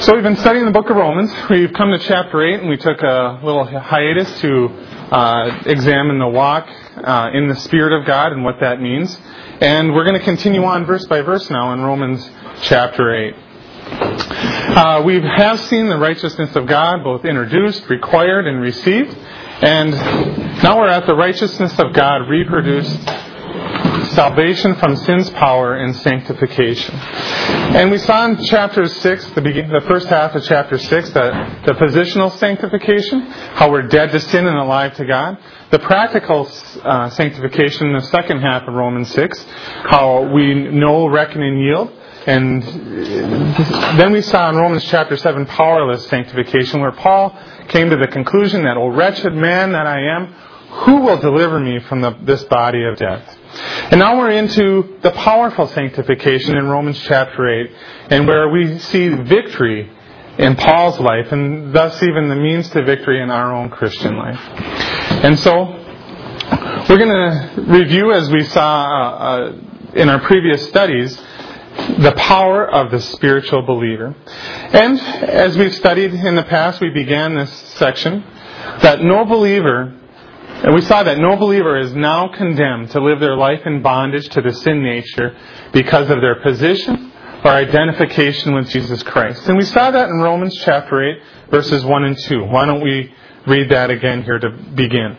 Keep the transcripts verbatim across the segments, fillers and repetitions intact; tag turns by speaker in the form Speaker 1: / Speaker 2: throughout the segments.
Speaker 1: So we've been studying the book of Romans. We've come to chapter eight, and we took a little hiatus to uh, examine the walk uh, in the Spirit of God and what that means. And we're going to continue on verse by verse now in Romans chapter eight. Uh, we have seen the righteousness of God both introduced, required, and received. And now we're at the righteousness of God reproduced, salvation from sin's power, and sanctification. And we saw in chapter six, the, begin, the first half of chapter six, that the positional sanctification, how we're dead to sin and alive to God. The practical uh, sanctification in the second half of Romans six, how we know, reckon, and yield. And then we saw in Romans chapter seven, powerless sanctification, where Paul came to the conclusion that, "O wretched man that I am, who will deliver me from the, this body of death?" And now we're into the powerful sanctification in Romans chapter eight, and where we see victory in Paul's life, and thus even the means to victory in our own Christian life. And so we're going to review, as we saw uh, uh, in our previous studies, the power of the spiritual believer. And as we've studied in the past, we began this section that no believer And we saw that no believer is now condemned to live their life in bondage to the sin nature because of their position or identification with Jesus Christ. And we saw that in Romans chapter eight, verses one and two. Why don't we read that again here to begin?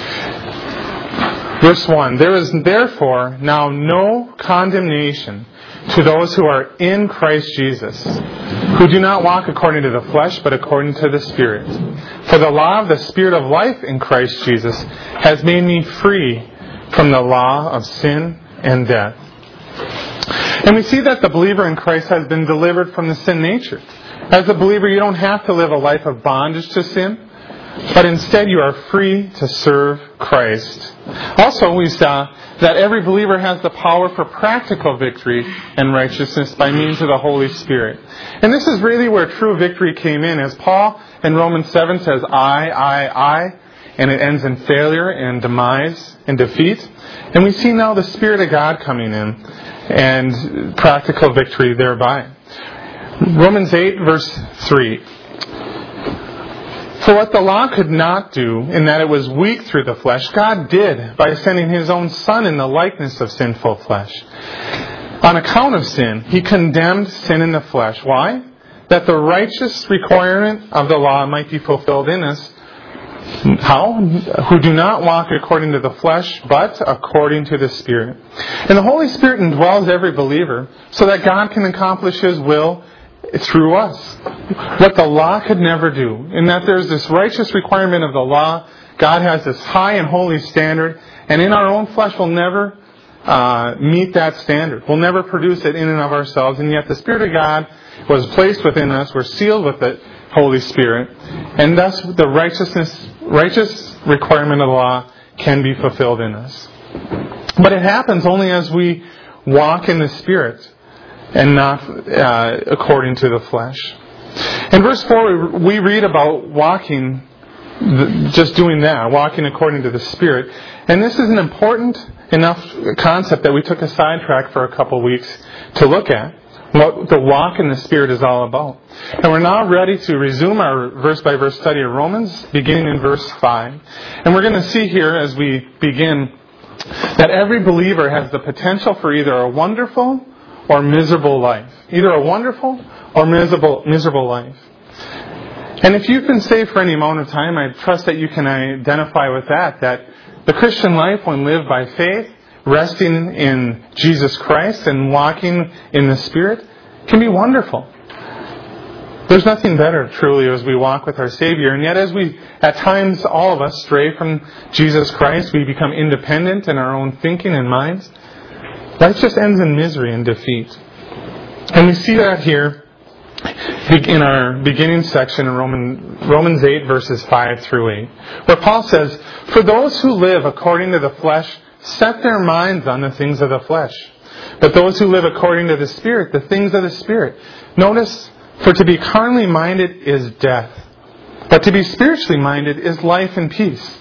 Speaker 1: Verse one, "There is therefore now no condemnation to those who are in Christ Jesus, who do not walk according to the flesh, but according to the Spirit. For the law of the Spirit of life in Christ Jesus has made me free from the law of sin and death." And we see that the believer in Christ has been delivered from the sin nature. As a believer, you don't have to live a life of bondage to sin, but instead you are free to serve Christ. Also, we saw that every believer has the power for practical victory and righteousness by means of the Holy Spirit. And this is really where true victory came in, as Paul in Romans seven says, "I, I, I," and it ends in failure and demise and defeat. And we see now the Spirit of God coming in and practical victory thereby. Romans eight, verse three. "For what the law could not do, in that it was weak through the flesh, God did by sending His own Son in the likeness of sinful flesh. On account of sin, He condemned sin in the flesh." Why? "That the righteous requirement of the law might be fulfilled in us." How? "Who do not walk according to the flesh, but according to the Spirit." And the Holy Spirit indwells every believer so that God can accomplish His will through us. What the law could never do. In that there's this righteous requirement of the law. God has this high and holy standard. And in our own flesh we'll never uh, meet that standard. We'll never produce it in and of ourselves. And yet the Spirit of God was placed within us. We're sealed with the Holy Spirit. And thus the righteousness, righteous requirement of the law can be fulfilled in us. But it happens only as we walk in the Spirit and not uh, according to the flesh. In verse four, we read about walking, just doing that, walking according to the Spirit. And this is an important enough concept that we took a sidetrack for a couple weeks to look at, what the walk in the Spirit is all about. And we're now ready to resume our verse-by-verse study of Romans, beginning in verse five. And we're going to see here as we begin that every believer has the potential for either a wonderful or miserable life. Either a wonderful or miserable miserable life. And if you've been saved for any amount of time, I trust that you can identify with that, that the Christian life, when lived by faith, resting in Jesus Christ and walking in the Spirit, can be wonderful. There's nothing better, truly, as we walk with our Savior. And yet as we, at times, all of us stray from Jesus Christ, we become independent in our own thinking and minds. Life just ends in misery and defeat. And we see that here in our beginning section in Roman, Romans eight, verses five through eight, where Paul says, "For those who live according to the flesh set their minds on the things of the flesh. But those who live according to the Spirit, the things of the Spirit." Notice, "For to be carnally minded is death, but to be spiritually minded is life and peace.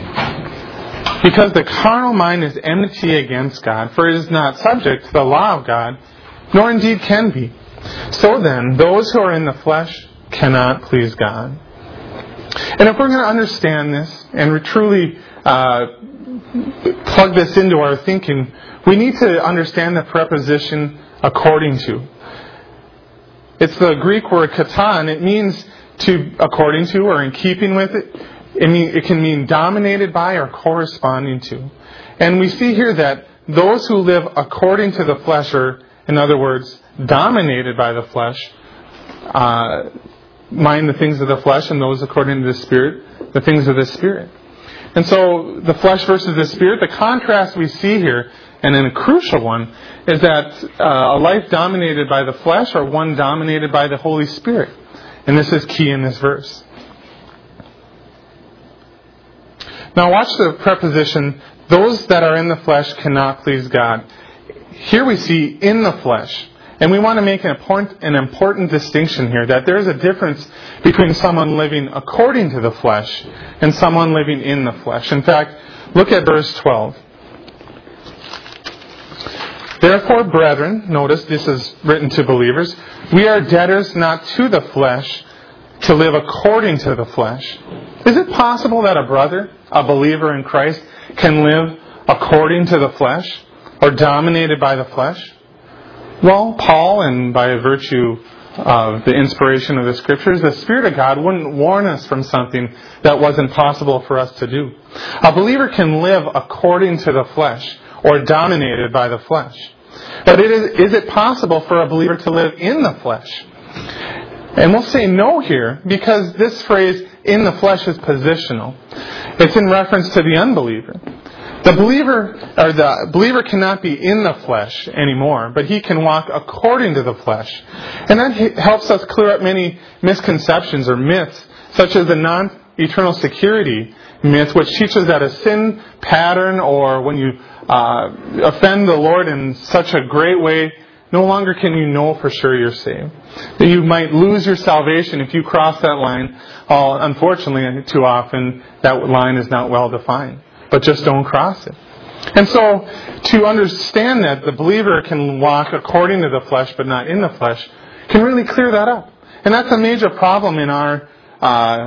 Speaker 1: Because the carnal mind is enmity against God, for it is not subject to the law of God, nor indeed can be. So then, those who are in the flesh cannot please God. And if we're going to understand this and truly uh, plug this into our thinking, we need to understand the preposition according to. It's the Greek word kata, and it means to according to or in keeping with it. It, mean, it can mean dominated by or corresponding to. And we see here that those who live according to the flesh, or in other words, dominated by the flesh, uh, mind the things of the flesh, and those according to the Spirit, the things of the Spirit. And so the flesh versus the Spirit, the contrast we see here, and then a crucial one, is that uh, a life dominated by the flesh or one dominated by the Holy Spirit. And this is key in this verse. Now watch the preposition, those that are in the flesh cannot please God. Here we see in the flesh. And we want to make an important, an important distinction here, that there is a difference between someone living according to the flesh and someone living in the flesh. In fact, look at verse twelve. Therefore, brethren, notice this is written to believers, we are debtors not to the flesh to live according to the flesh. Is it possible that a brother, a believer in Christ, can live according to the flesh or dominated by the flesh? Well, Paul, and by virtue of the inspiration of the Scriptures, the Spirit of God wouldn't warn us from something that wasn't possible for us to do. A believer can live according to the flesh or dominated by the flesh. But it is, is it possible for a believer to live in the flesh? And we'll say no here, because this phrase, in the flesh, is positional. It's in reference to the unbeliever. The believer, or the believer cannot be in the flesh anymore, but he can walk according to the flesh. And that helps us clear up many misconceptions or myths, such as the non-eternal security myth, which teaches that a sin pattern, or when you uh, offend the Lord in such a great way, no longer can you know for sure you're saved. That you might lose your salvation if you cross that line. Oh, unfortunately, too often, that line is not well defined. But just don't cross it. And so, to understand that the believer can walk according to the flesh but not in the flesh, can really clear that up. And that's a major problem in our uh,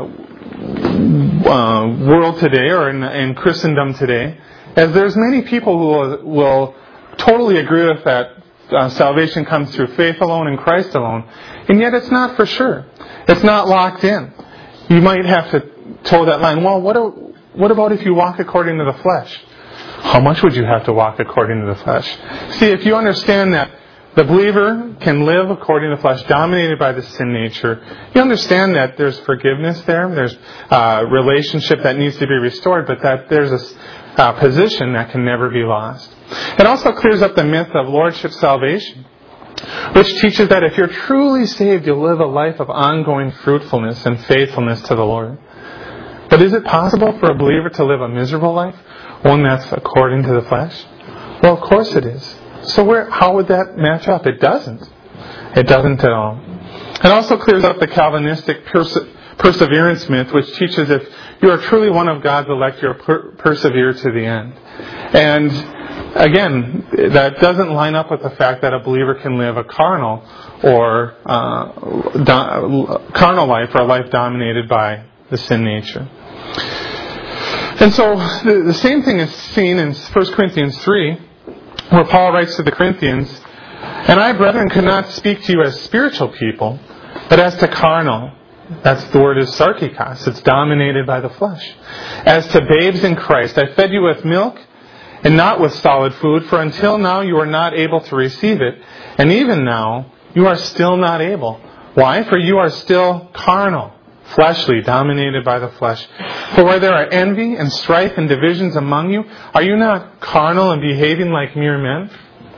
Speaker 1: uh, world today, or in, in Christendom today, as there's many people who will, will totally agree with that uh, salvation comes through faith alone and Christ alone, and yet it's not for sure. It's not locked in. You might have to toe that line. Well, what do, What about if you walk according to the flesh? How much would you have to walk according to the flesh? See, if you understand that the believer can live according to the flesh, dominated by the sin nature, you understand that there's forgiveness there, there's a relationship that needs to be restored, but that there's a uh, position that can never be lost. It also clears up the myth of lordship salvation, which teaches that if you're truly saved, you'll live a life of ongoing fruitfulness and faithfulness to the Lord. But is it possible for a believer to live a miserable life? One that's according to the flesh? Well, of course it is. So where, how would that match up? It doesn't. It doesn't at all. It also clears up the Calvinistic perse- perseverance myth, which teaches if you are truly one of God's elect, you'll per- persevere to the end. And again, that doesn't line up with the fact that a believer can live a carnal or uh, do- carnal life, or a life dominated by the sin nature. And so the, the same thing is seen in First Corinthians three, where Paul writes to the Corinthians, "And I, brethren, could not speak to you as spiritual people, but as to carnal." That's the word is sarkikos. It's dominated by the flesh. "As to babes in Christ, I fed you with milk and not with solid food, for until now you are not able to receive it, and even now you are still not able." Why? For you are still carnal, fleshly, dominated by the flesh. "For where there are envy and strife and divisions among you, are you not carnal and behaving like mere men?"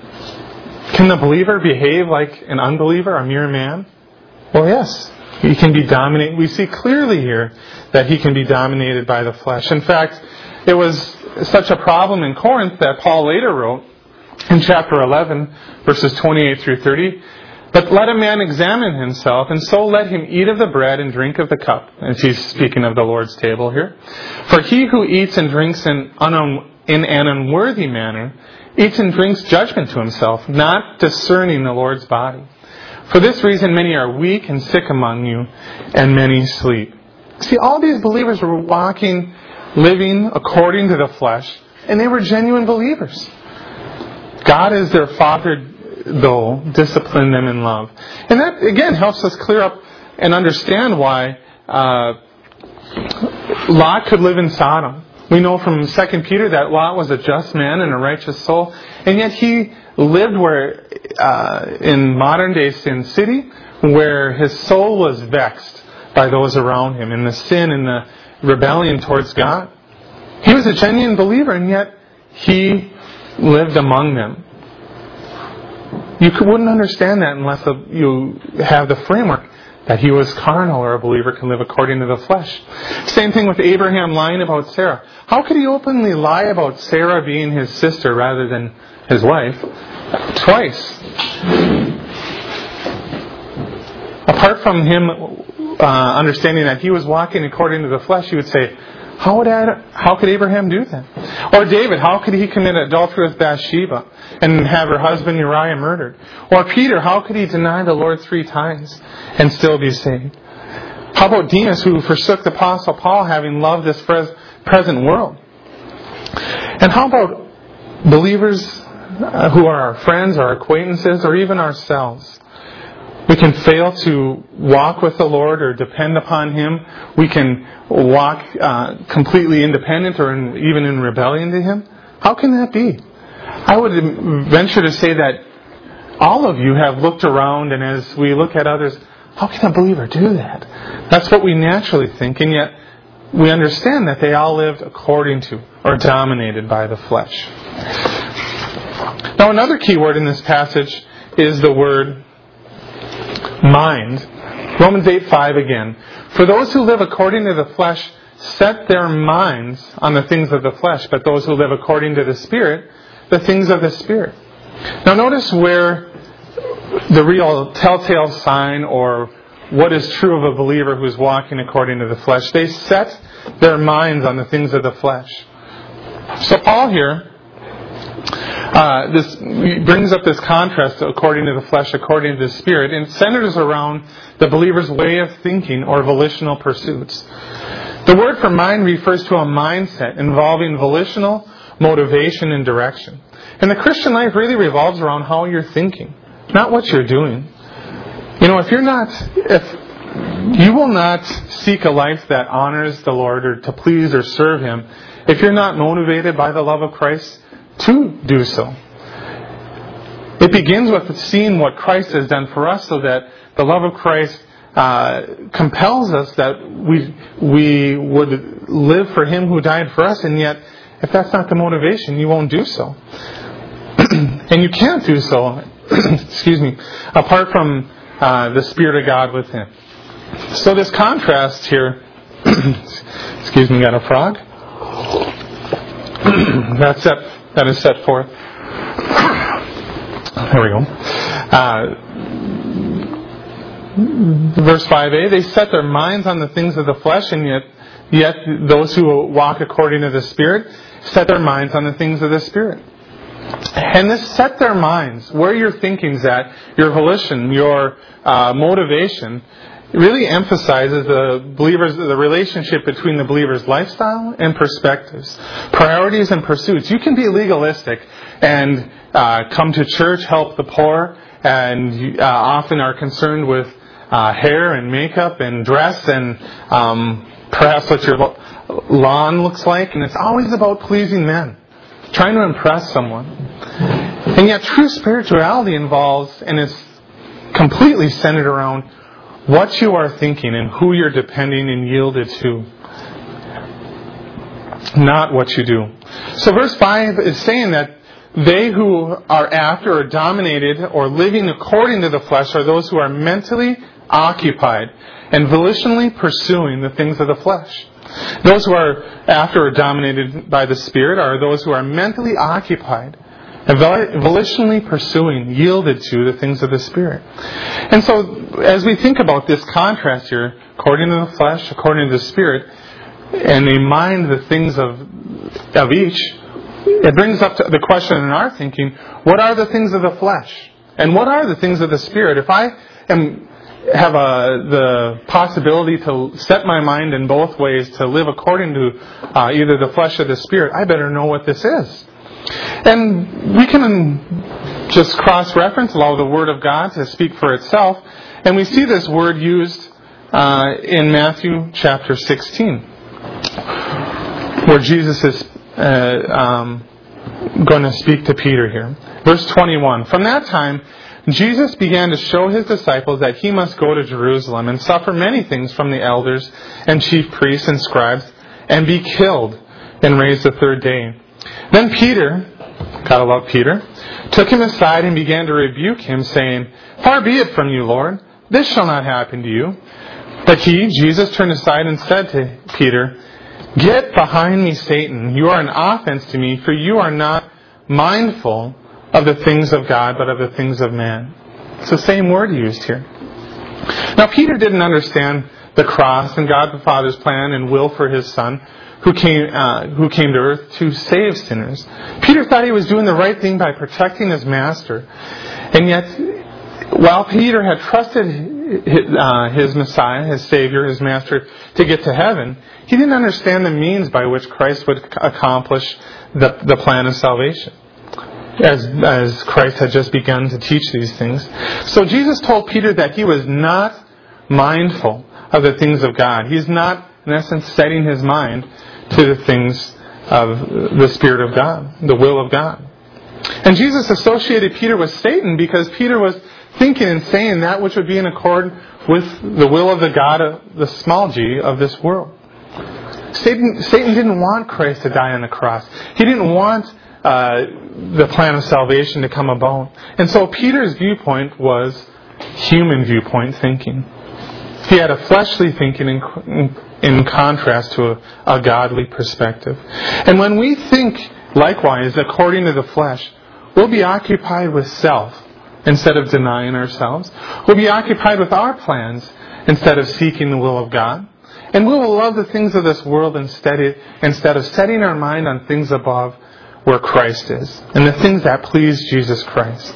Speaker 1: Can the believer behave like an unbeliever, a mere man? Well, yes. He can be dominated. We see clearly here that he can be dominated by the flesh. In fact, it was such a problem in Corinth that Paul later wrote in chapter eleven, verses twenty-eight through thirty, "But let a man examine himself, and so let him eat of the bread and drink of the cup." And he's speaking of the Lord's table here. "For he who eats and drinks in, un- in an unworthy manner eats and drinks judgment to himself, not discerning the Lord's body. For this reason, many are weak and sick among you, and many sleep. See, all these believers were walking, living according to the flesh, and they were genuine believers. God, as their Father, though, disciplined them in love. And that, again, helps us clear up and understand why uh, Lot could live in Sodom. We know from Second Peter that Lot was a just man and a righteous soul, and yet he lived where, uh, in modern-day Sin City, where his soul was vexed by those around him in the sin and the rebellion towards God. He was a genuine believer, and yet he lived among them. You wouldn't understand that unless you have the framework that he was carnal, or a believer can live according to the flesh. Same thing with Abraham lying about Sarah. How could he openly lie about Sarah being his sister rather than his wife? Twice. Apart from him uh, understanding that he was walking according to the flesh, you would say, How would Ad, how could Abraham do that? Or David, how could he commit adultery with Bathsheba and have her husband Uriah murdered? Or Peter, how could he deny the Lord three times and still be saved? How about Demas, who forsook the Apostle Paul, having loved this present world? And how about believers who are our friends, our acquaintances, or even ourselves? We can fail to walk with the Lord or depend upon Him. We can walk uh, completely independent or in, even in rebellion to Him. How can that be? I would venture to say that all of you have looked around, and as we look at others, how can a believer do that? That's what we naturally think, and yet we understand that they all lived according to or dominated by the flesh. Now, another key word in this passage is the word mind. Romans eight five again. For those who live according to the flesh set their minds on the things of the flesh, but those who live according to the Spirit, the things of the Spirit. Now notice where the real telltale sign or what is true of a believer who's walking according to the flesh. They set their minds on the things of the flesh. So Paul here Uh, this brings up this contrast according to the flesh, according to the Spirit, and it centers around the believer's way of thinking or volitional pursuits. The word for mind refers to a mindset involving volitional motivation and direction. And the Christian life really revolves around how you're thinking, not what you're doing. You know, if you're not, if you will not seek a life that honors the Lord or to please or serve Him, if you're not motivated by the love of Christ to do so. It begins with seeing what Christ has done for us, so that the love of Christ uh, compels us that we we would live for Him who died for us, and yet if that's not the motivation, you won't do so. And you can't do so, excuse me, apart from uh, the Spirit of God within. So this contrast here, excuse me, got a frog? That's it. That is set forth. There we go. Uh, verse five a, they set their minds on the things of the flesh, and yet, yet those who walk according to the Spirit set their minds on the things of the Spirit. And this set their minds, where your thinking's at, your volition, your uh, motivation, it really emphasizes the believers, the relationship between the believer's lifestyle and perspectives, priorities and pursuits. You can be legalistic and uh, come to church, help the poor, and uh, often are concerned with uh, hair and makeup and dress and um, perhaps what your lawn looks like. And it's always about pleasing men, trying to impress someone. And yet true spirituality involves, and is completely centered around what you are thinking and who you're depending and yielded to. Not what you do. So verse five is saying that they who are after or dominated or living according to the flesh are those who are mentally occupied and volitionally pursuing the things of the flesh. Those who are after or dominated by the Spirit are those who are mentally occupied and volitionally pursuing, yielded to the things of the Spirit. And so, as we think about this contrast here, according to the flesh, according to the Spirit, and they mind the things of of each, it brings up the question in our thinking, what are the things of the flesh? And what are the things of the Spirit? If I am have a, the possibility to set my mind in both ways, to live according to uh, either the flesh or the Spirit, I better know what this is. And we can just cross-reference, allow the Word of God to speak for itself. And we see this word used uh, in Matthew chapter sixteen, where Jesus is uh, um, going to speak to Peter here. Verse twenty-one, from that time, Jesus began to show his disciples that he must go to Jerusalem and suffer many things from the elders and chief priests and scribes and be killed and raised the third day. Then Peter, gotta love Peter, took him aside and began to rebuke him, saying, far be it from you, Lord, this shall not happen to you. But he, Jesus, turned aside and said to Peter, get behind me, Satan. You are an offense to me, for you are not mindful of the things of God, but of the things of man. It's the same word used here. Now, Peter didn't understand the cross and God the Father's plan and will for His Son, who came uh, who came to earth to save sinners. Peter thought he was doing the right thing by protecting his master. And yet, while Peter had trusted his, uh, his Messiah, his Savior, his Master, to get to heaven, he didn't understand the means by which Christ would accomplish the, the plan of salvation, as, as Christ had just begun to teach these things. So Jesus told Peter that he was not mindful of the things of God. He's not, in essence, setting his mind to the things of the Spirit of God, the will of God. And Jesus associated Peter with Satan because Peter was thinking and saying that which would be in accord with the will of the God, of the small g, of this world. Satan, Satan didn't want Christ to die on the cross. He didn't want uh, the plan of salvation to come about. And so Peter's viewpoint was human viewpoint thinking. He had a fleshly thinking in, in contrast to a, a godly perspective. And when we think likewise according to the flesh, we'll be occupied with self instead of denying ourselves. We'll be occupied with our plans instead of seeking the will of God. And we will love the things of this world instead of, instead of setting our mind on things above where Christ is and the things that please Jesus Christ.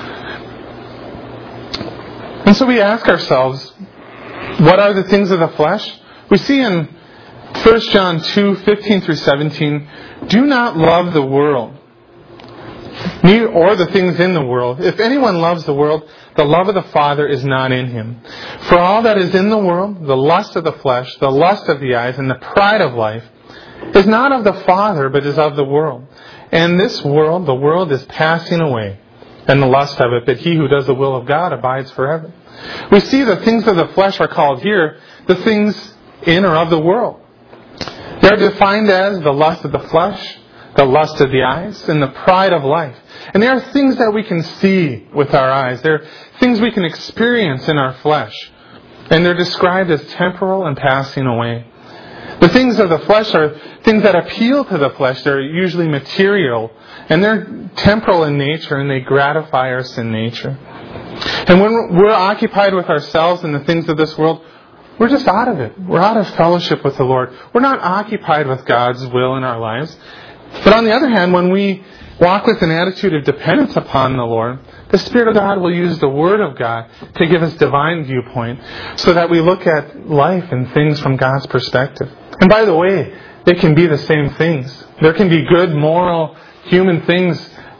Speaker 1: And so we ask ourselves, what are the things of the flesh? We see in First John two, fifteen through seventeen, do not love the world, neither or the things in the world. If anyone loves the world, the love of the Father is not in him. For all that is in the world, the lust of the flesh, the lust of the eyes, and the pride of life, is not of the Father, but is of the world. And this world, the world is passing away, and the lust of it, but he who does the will of God abides forever. We see the things of the flesh are called here the things in or of the world. They are defined as the lust of the flesh, the lust of the eyes, and the pride of life. And they are things that we can see with our eyes. They're things we can experience in our flesh. And they're described as temporal and passing away. The things of the flesh are things that appeal to the flesh. They're usually material. And they're temporal in nature, and they gratify our sin nature. And when we're occupied with ourselves and the things of this world, we're just out of it. We're out of fellowship with the Lord. We're not occupied with God's will in our lives. But on the other hand, when we walk with an attitude of dependence upon the Lord, the Spirit of God will use the Word of God to give us divine viewpoint so that we look at life and things from God's perspective. And by the way, they can be the same things. There can be good, moral, human things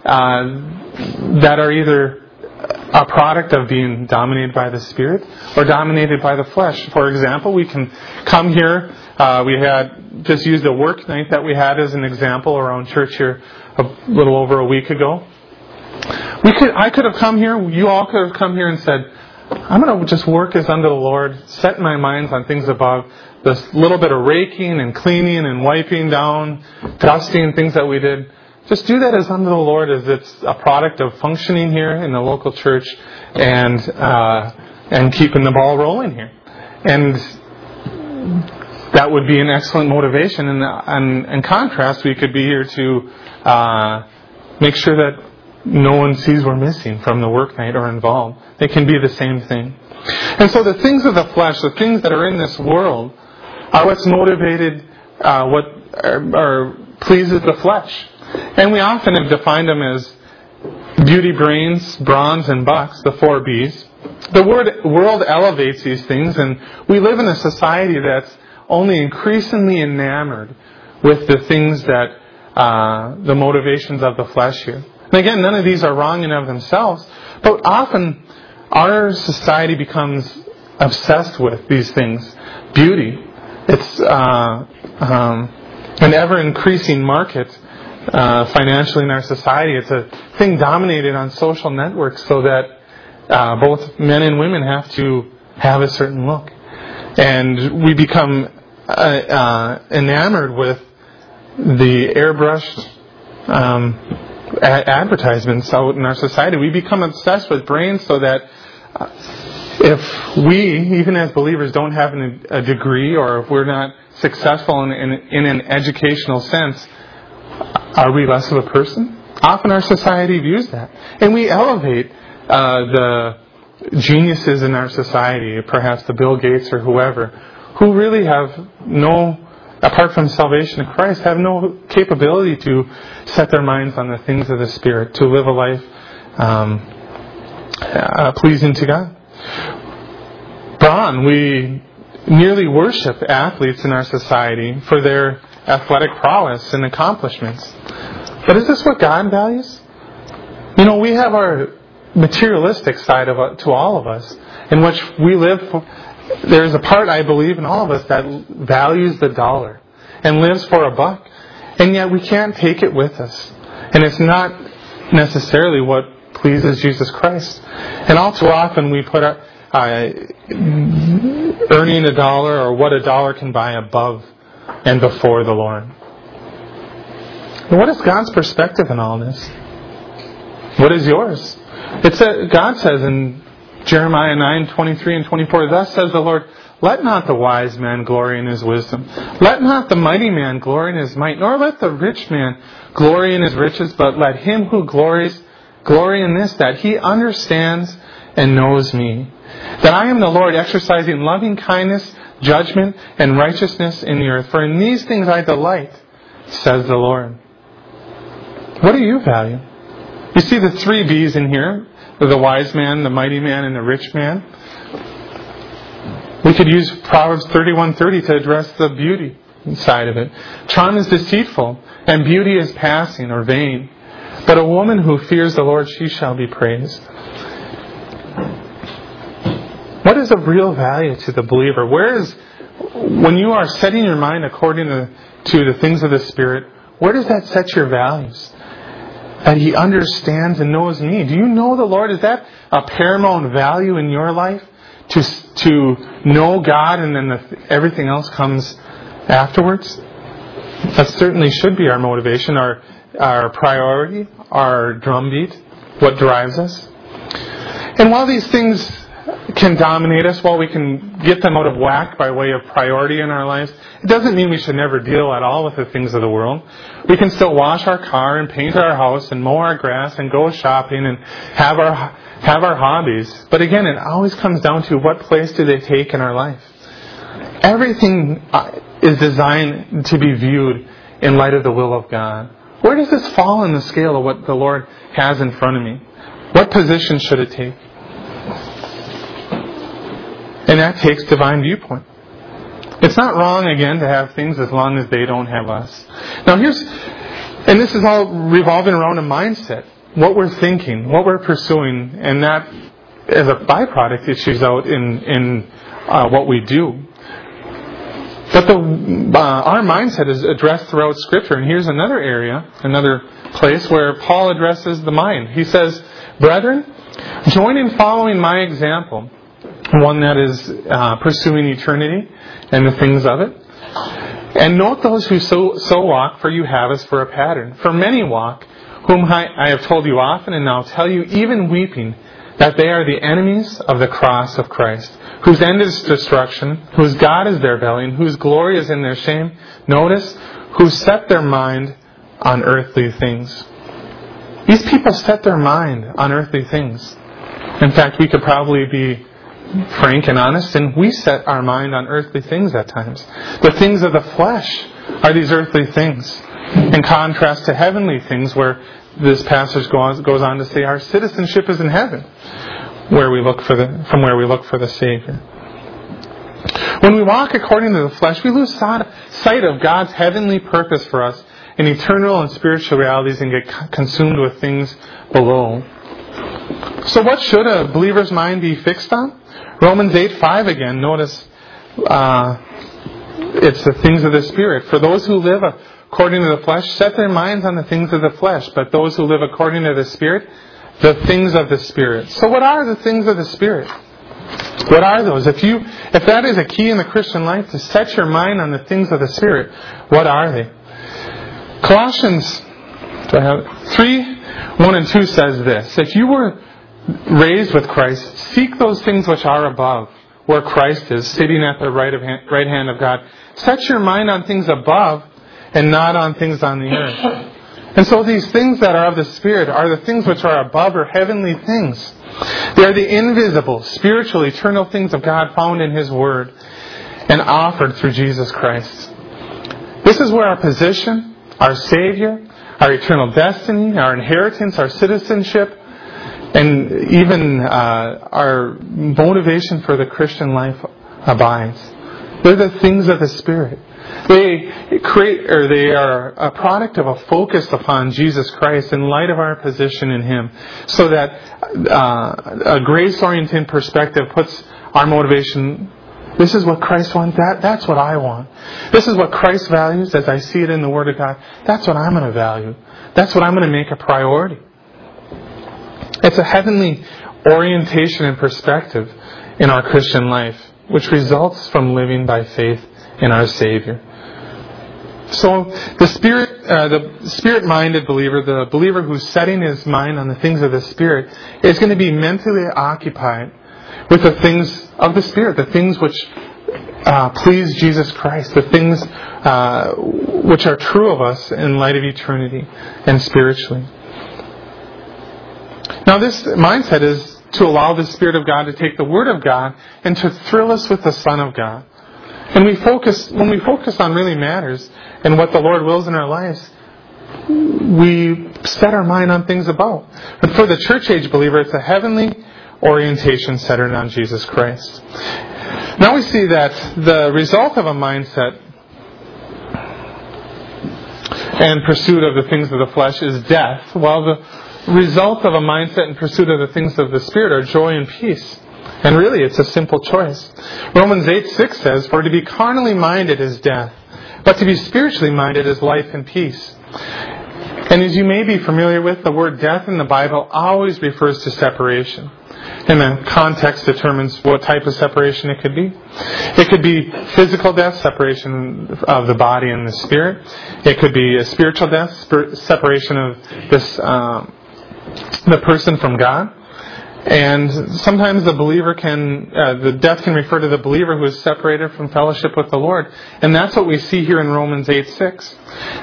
Speaker 1: uh, that are either a product of being dominated by the Spirit or dominated by the flesh. For example, we can come here. Uh, we had just used a work night that we had as an example around church here a little over a week ago. We could, I could have come here. You all could have come here and said, I'm going to just work as unto the Lord, set my minds on things above. This little bit of raking and cleaning and wiping down, dusting, things that we did. Just do that as unto the Lord, as it's a product of functioning here in the local church and uh, and keeping the ball rolling here. And that would be an excellent motivation. And and in contrast, we could be here to uh, make sure that no one sees we're missing from the work night or involved. They can be the same thing. And so the things of the flesh, the things that are in this world, are what's motivated, uh, what are, are pleases the flesh. And we often have defined them as beauty, brains, bronze, and bucks, the four B's. the word, world elevates these things, and we live in a society that's only increasingly enamored with the things that, uh, the motivations of the flesh here. And again, none of these are wrong in and of themselves, but often our society becomes obsessed with these things. Beauty. It's uh, um, an ever-increasing market uh, financially in our society. It's a thing dominated on social networks so that uh, both men and women have to have a certain look. And we become uh, uh, enamored with the airbrushed um, a- advertisements out in our society. We become obsessed with brains so that uh, if we, even as believers, don't have an, a degree, or if we're not successful in, in, in an educational sense, are we less of a person? Often our society views that. And we elevate uh, the geniuses in our society, perhaps the Bill Gates or whoever, who really have no, apart from salvation in Christ, have no capability to set their minds on the things of the Spirit, to live a life um, uh, pleasing to God. Brawn, we nearly worship athletes in our society for their athletic prowess and accomplishments. But is this what God values? You know, we have our materialistic side of it to all of us, in which we live for. There's a part, I believe, in all of us that values the dollar and lives for a buck, and yet we can't take it with us. And it's not necessarily what pleases Jesus Christ. And all too often we put our, uh, earning a dollar or what a dollar can buy above and before the Lord. And what is God's perspective in all this? What is yours? It's a, God says in Jeremiah nine, twenty-three and twenty-four, thus says the Lord, let not the wise man glory in his wisdom. Let not the mighty man glory in his might, nor let the rich man glory in his riches, but let him who glories glory in this, that he understands and knows me, that I am the Lord, exercising loving kindness, judgment, and righteousness in the earth. For in these things I delight, says the Lord. What do you value? You see the three B's in here, the wise man, the mighty man, and the rich man. We could use Proverbs thirty-one thirty to address the beauty side of it. Charm is deceitful, and beauty is passing or vain. But a woman who fears the Lord, she shall be praised. What is of real value to the believer? Where is, when you are setting your mind according to, to the things of the Spirit, where does that set your values? That He understands and knows me. Do you know the Lord? Is that a paramount value in your life? To to know God and then the, everything else comes afterwards? That certainly should be our motivation, our our priority, our drumbeat, what drives us. And while these things can dominate us, while we can get them out of whack by way of priority in our lives, it doesn't mean we should never deal at all with the things of the world. We can still wash our car and paint our house and mow our grass and go shopping and have our have our hobbies. But again, it always comes down to what place do they take in our life. Everything is designed to be viewed in light of the will of God. Where does this fall in the scale of what the Lord has in front of me? What position should it take? And that takes divine viewpoint. It's not wrong, again, to have things as long as they don't have us. Now here's, and this is all revolving around a mindset. What we're thinking, what we're pursuing, and that, as a byproduct, issues out in, in uh, what we do. But the uh, our mindset is addressed throughout Scripture. And here's another area, another place where Paul addresses the mind. He says, brethren, join in following my example, one that is uh, pursuing eternity and the things of it. And note those who so, so walk, for you have us for a pattern. For many walk, whom I, I have told you often and now tell you, even weeping, that they are the enemies of the cross of Christ, whose end is destruction, whose God is their belly, and whose glory is in their shame. Notice, who set their mind on earthly things. These people set their mind on earthly things. In fact, we could probably be frank and honest, and we set our mind on earthly things at times. The things of the flesh are these earthly things, in contrast to heavenly things, where this passage goes on to say our citizenship is in heaven. where we look for the from where we look for the Savior. When we walk according to the flesh, we lose sight of God's heavenly purpose for us in eternal and spiritual realities and get consumed with things below. So what should a believer's mind be fixed on? Romans eight five again. Notice uh, it's the things of the Spirit. For those who live according to the flesh, set their minds on the things of the flesh. But those who live according to the Spirit, the things of the Spirit. So what are the things of the Spirit? What are those? If you, if that is a key in the Christian life, to set your mind on the things of the Spirit, what are they? Colossians do I have three, one and two says this: if you were raised with Christ, seek those things which are above, where Christ is, sitting at the right, of hand, right hand of God. Set your mind on things above and not on things on the earth. And so these things that are of the Spirit are the things which are above, or heavenly things. They are the invisible, spiritual, eternal things of God found in His Word and offered through Jesus Christ. This is where our position, our Savior, our eternal destiny, our inheritance, our citizenship, and even uh, our motivation for the Christian life abides. They're the things of the Spirit. They create, or they are a product of a focus upon Jesus Christ in light of our position in Him, so that uh, a grace-oriented perspective puts our motivation. This is what Christ wants. That that's what I want. This is what Christ values, as I see it in the Word of God. That's what I'm going to value. That's what I'm going to make a priority. It's a heavenly orientation and perspective in our Christian life, which results from living by faith in our Savior. So the spirit, uh, the spirit-minded believer, the believer who's setting his mind on the things of the Spirit, is going to be mentally occupied with the things of the Spirit, the things which uh, please Jesus Christ, the things uh, which are true of us in light of eternity and spiritually. Now, this mindset is to allow the Spirit of God to take the Word of God and to thrill us with the Son of God. And we focus, when we focus on really matters and what the Lord wills in our lives, we set our mind on things above. But for the church age believer, it's a heavenly orientation centered on Jesus Christ. Now we see that the result of a mindset and pursuit of the things of the flesh is death, while the result of a mindset and pursuit of the things of the Spirit are joy and peace. And really, it's a simple choice. Romans eight six says, "For to be carnally minded is death, but to be spiritually minded is life and peace." And as you may be familiar with, the word death in the Bible always refers to separation. And the context determines what type of separation it could be. It could be physical death, separation of the body and the spirit. It could be a spiritual death, separation of this um, the person from God. And sometimes the believer can, uh, the death can refer to the believer who is separated from fellowship with the Lord. And that's what we see here in Romans eight six.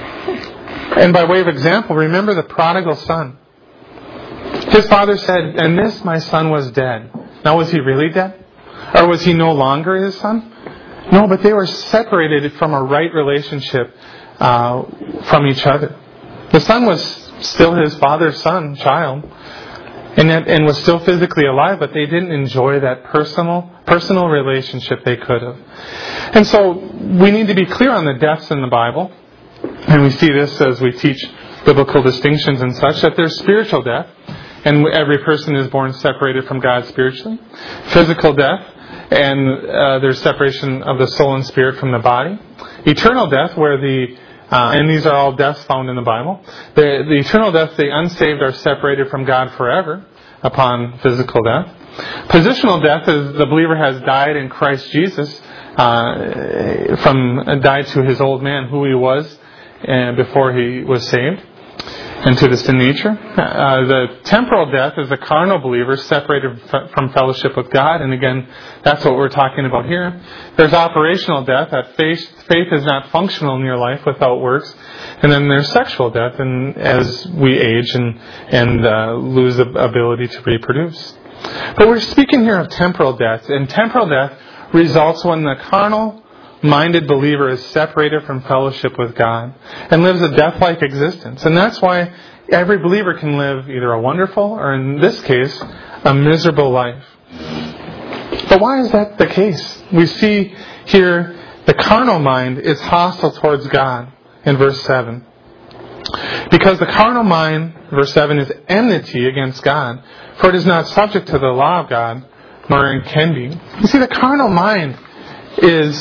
Speaker 1: And by way of example, remember the prodigal son. His father said, "And this my son was dead." Now, was he really dead? Or was he no longer his son? No, but they were separated from a right relationship uh, from each other. The son was still his father's son, child. And, that, and was still physically alive, but they didn't enjoy that personal personal relationship they could have. And so we need to be clear on the deaths in the Bible. And we see this as we teach biblical distinctions and such, that there's spiritual death. And every person is born separated from God spiritually. Physical death, and uh, there's separation of the soul and spirit from the body. Eternal death, where the Uh, and these are all deaths found in the Bible. The, the eternal death, the unsaved are separated from God forever upon physical death. Positional death is the believer has died in Christ Jesus, uh, from died to his old man, who he was uh, before he was saved, and to the sin nature. Uh, the temporal death is the carnal believer separated f- from fellowship with God, and again, that's what we're talking about here. There's operational death, that faith, faith is not functional in your life without works. And then there's sexual death, and as we age and, and uh, lose the ability to reproduce. But we're speaking here of temporal death, and temporal death results when the carnal minded believer is separated from fellowship with God and lives a death-like existence. And that's why every believer can live either a wonderful, or in this case, a miserable life. But why is that the case? We see here the carnal mind is hostile towards God in verse seven. Because the carnal mind, verse seven, is enmity against God, for it is not subject to the law of God, nor it can be. You see, the carnal mind is,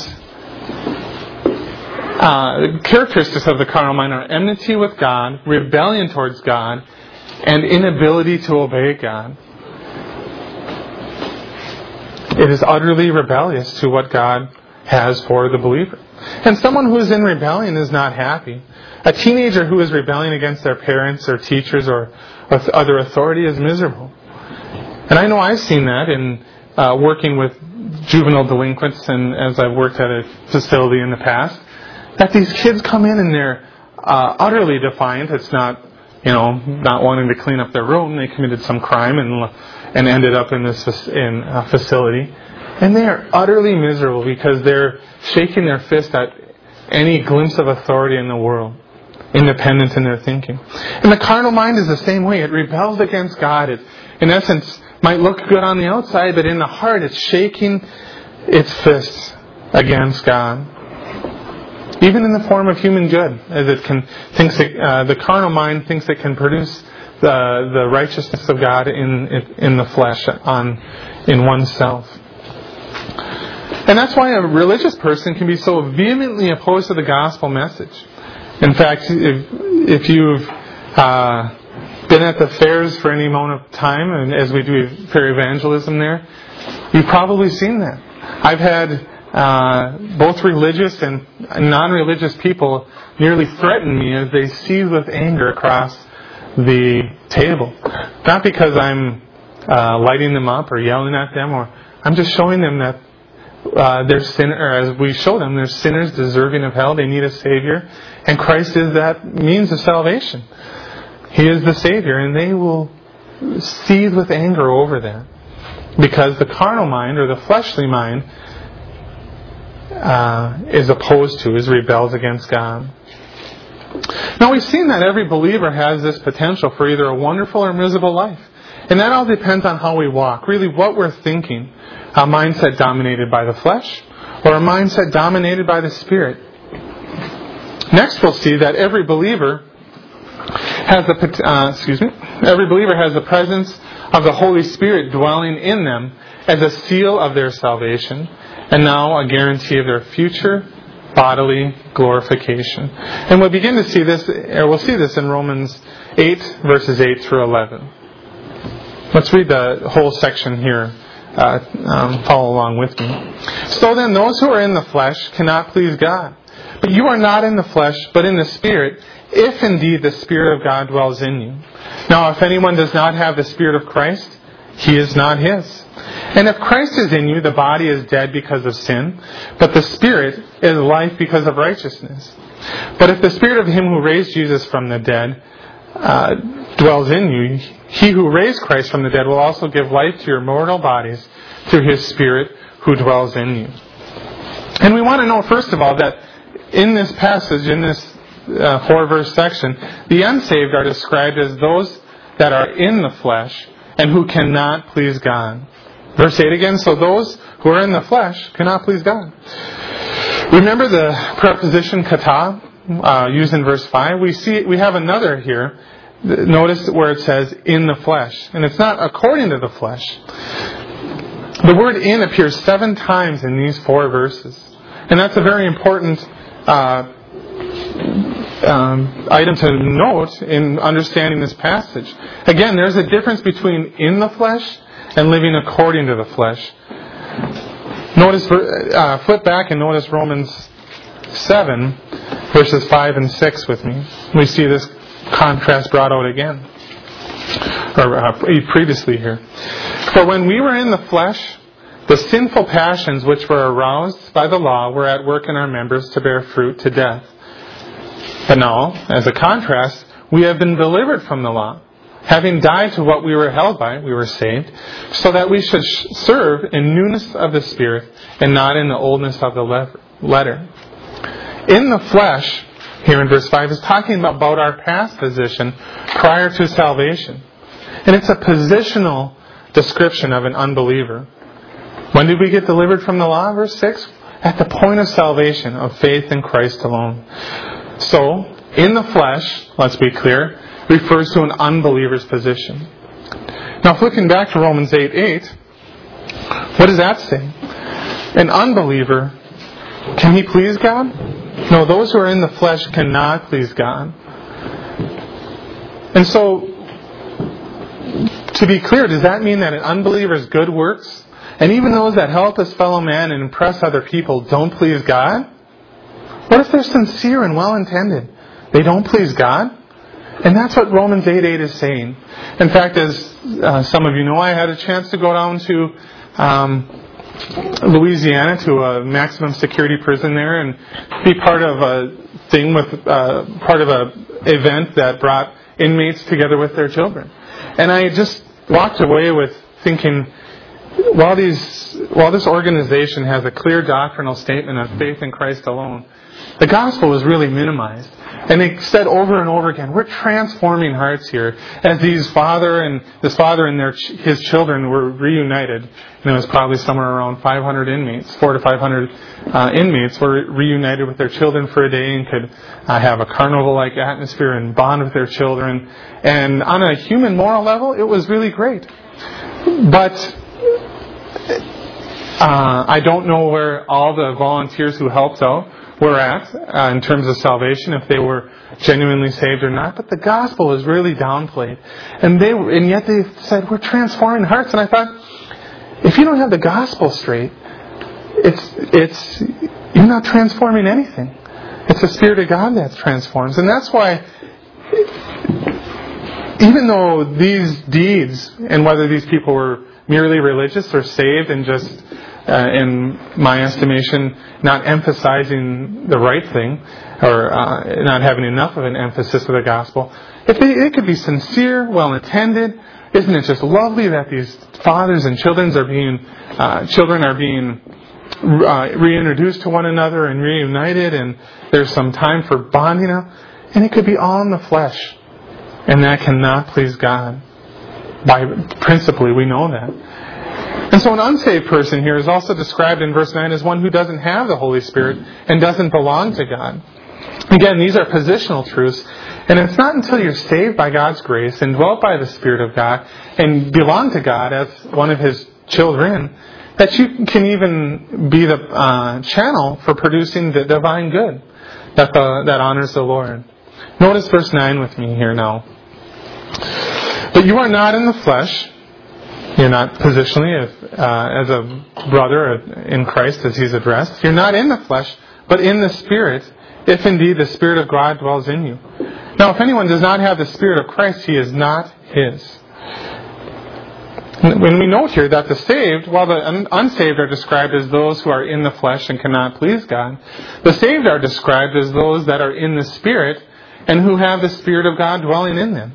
Speaker 1: uh, characteristics of the carnal mind are enmity with God, rebellion towards God, and inability to obey God. It is utterly rebellious to what God has for the believer. And someone who is in rebellion is not happy. A teenager who is rebelling against their parents or teachers or other authority is miserable. And I know I've seen that in uh, working with juvenile delinquents, and as I've worked at a facility in the past, that these kids come in and they're uh, utterly defiant. It's not, you know, not wanting to clean up their room. They committed some crime and and ended up in this in a facility. And they are utterly miserable because they're shaking their fist at any glimpse of authority in the world, independent in their thinking. And the carnal mind is the same way. It rebels against God. It, in essence, might look good on the outside, but in the heart it's shaking its fists against God. Even in the form of human good, as it can thinks it, uh, the carnal mind thinks it can produce the the righteousness of God in in the flesh on in oneself. And that's why a religious person can be so vehemently opposed to the gospel message. In fact, if, if you've uh, been at the fairs for any amount of time, and as we do fair evangelism there, you've probably seen that. I've had uh, both religious and non-religious people nearly threaten me as they seethe with anger across the table. Not because I'm uh, lighting them up or yelling at them, or I'm just showing them that Uh, they're sin, or as we show them, they're sinners deserving of hell. They need a Savior, and Christ is that means of salvation. He is the Savior, and they will seethe with anger over that because the carnal mind or the fleshly mind uh, is opposed to, is rebels against God. Now we've seen that every believer has this potential for either a wonderful or miserable life, and that all depends on how we walk. Really, what we're thinking. A mindset dominated by the flesh, or a mindset dominated by the Spirit. Next, we'll see that every believer has the uh, excuse me, every believer has the presence of the Holy Spirit dwelling in them as a seal of their salvation, and now a guarantee of their future bodily glorification. And we'll begin to see this, or we'll see this in Romans eight, verses eight through eleven. Let's read the whole section here. Uh, um, follow along with me. So then, those who are in the flesh cannot please God. But you are not in the flesh, but in the Spirit, if indeed the Spirit of God dwells in you. Now, if anyone does not have the Spirit of Christ, he is not his. And if Christ is in you, the body is dead because of sin, but the Spirit is life because of righteousness. But if the Spirit of Him who raised Jesus from the dead uh, dwells in you, He who raised Christ from the dead will also give life to your mortal bodies through His Spirit who dwells in you. And we want to know, first of all, that in this passage, in this uh, four-verse section, the unsaved are described as those that are in the flesh and who cannot please God. Verse eight again, so those who are in the flesh cannot please God. Remember the preposition kata, uh, used in verse five? We see we have another here. Notice where it says, in the flesh. And it's not according to the flesh. The word in appears seven times in these four verses. And that's a very important uh, um, item to note in understanding this passage. Again, there's a difference between in the flesh and living according to the flesh. Notice, uh, flip back and notice Romans seven, verses five and six with me. We see this contrast brought out again, or uh, previously here. For when we were in the flesh, the sinful passions which were aroused by the law were at work in our members to bear fruit to death. But now, as a contrast, we have been delivered from the law. Having died to what we were held by, we were saved, so that we should serve in newness of the Spirit and not in the oldness of the letter. In the flesh, here in verse five, is talking about our past position prior to salvation. And it's a positional description of an unbeliever. When did we get delivered from the law? Verse six. At the point of salvation, of faith in Christ alone. So, in the flesh, let's be clear, refers to an unbeliever's position. Now, flicking back to Romans eight eight, what does that say? An unbeliever, can he please God? No, those who are in the flesh cannot please God. And so, to be clear, does that mean that an unbeliever's good works, and even those that help his fellow man and impress other people, don't please God? What if they're sincere and well-intended? They don't please God? And that's what Romans eight eight is saying. In fact, as uh, some of you know, I had a chance to go down to um, Louisiana to a maximum security prison there and be part of a thing with uh, part of a event that brought inmates together with their children. And I just walked away with thinking, while these while this organization has a clear doctrinal statement of faith in Christ alone, the gospel is really minimized. And they said over and over again, we're transforming hearts here. As these father and this father and their his children were reunited, and it was probably somewhere around five hundred inmates, four to five hundred uh, inmates were reunited with their children for a day and could uh, have a carnival-like atmosphere and bond with their children. And on a human moral level, it was really great. But uh, I don't know where all the volunteers who helped out were at uh, in terms of salvation, if they were genuinely saved or not. But the gospel is really downplayed, and they and yet they said we're transforming hearts. And I thought, if you don't have the gospel straight, it's it's you're not transforming anything. It's the Spirit of God that transforms, and that's why, even though these deeds and whether these people were merely religious or saved and just, uh, in my estimation, not emphasizing the right thing or uh, not having enough of an emphasis of the gospel, if they, it could be sincere, well-intended, isn't it just lovely that these fathers and children are being uh, children are being uh, reintroduced to one another and reunited, and there's some time for bonding up, and it could be all in the flesh, and that cannot please God. By principally, we know that. And so an unsaved person here is also described in verse nine as one who doesn't have the Holy Spirit and doesn't belong to God. Again, these are positional truths, and it's not until you're saved by God's grace and dwelt by the Spirit of God and belong to God as one of His children that you can even be the uh, channel for producing the divine good that the, that honors the Lord. Notice verse nine with me here now. But you are not in the flesh. You're not positionally as, uh, as a brother in Christ as He's addressed. You're not in the flesh, but in the Spirit, if indeed the Spirit of God dwells in you. Now, if anyone does not have the Spirit of Christ, he is not His. When we note here that the saved, while the unsaved are described as those who are in the flesh and cannot please God, the saved are described as those that are in the Spirit and who have the Spirit of God dwelling in them.